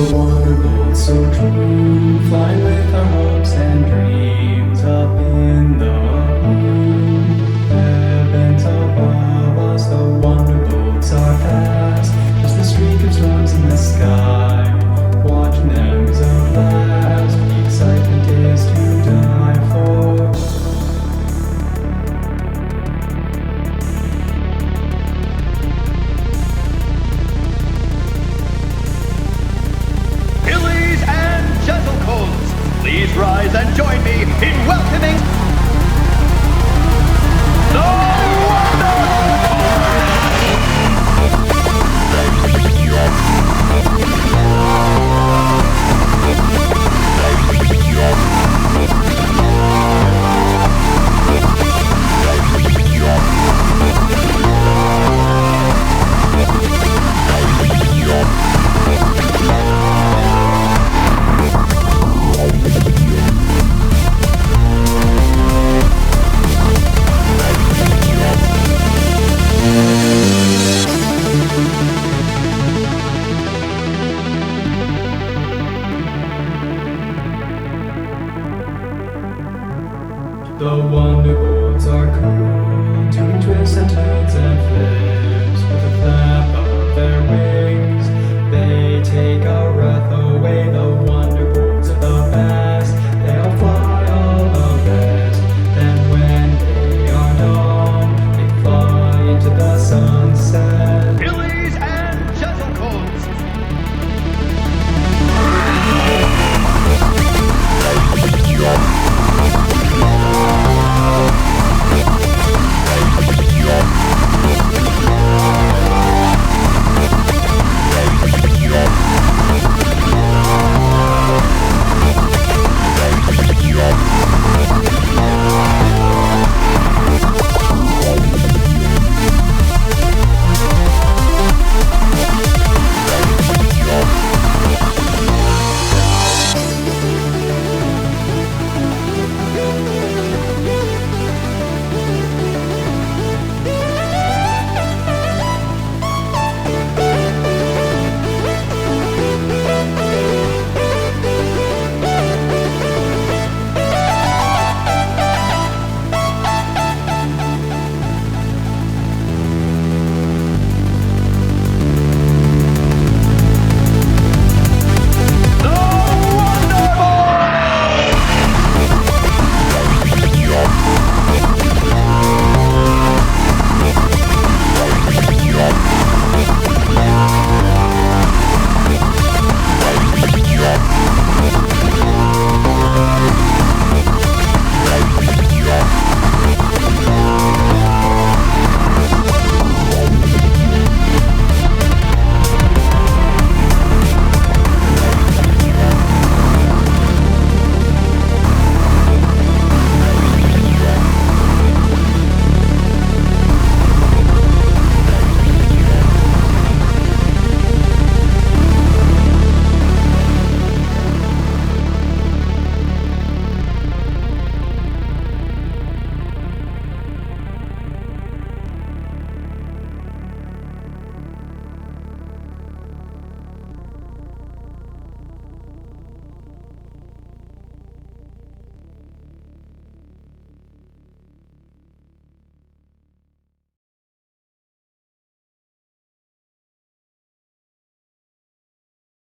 wonderbolt so true, flying with our hopes and dreams up in the moon. Heavens above us, the wonderbolts are fast, just a streak of storms in the sky. Watching them is a blast, the excitement is to die for. Gentlecoats, please rise and join me in welcoming